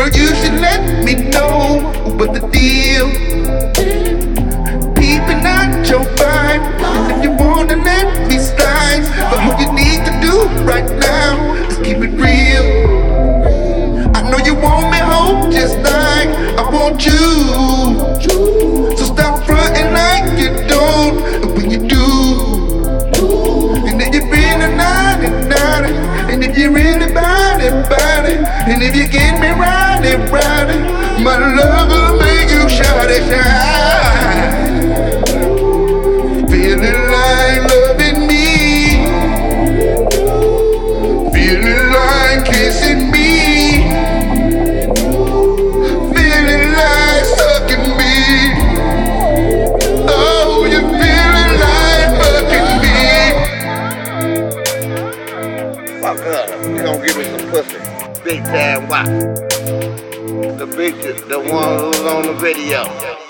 Girl, you should let me know what the deal. Peeping at your vibe, and if you wanna let me slide, but what you need to do right now is keep it real. I know you want me home just like I want you, so stop fronting like you don't when you do. And if you're really naughty, naughty, and if you're really body, body, and if you get me riding, riding, my love will make you shawty shine. Feeling like loving me, feeling like kissing me, feeling like sucking me. Oh, you're feeling like fucking me. Fuck up. You gonna give me some pussy. Big time wop. The one who was on the video.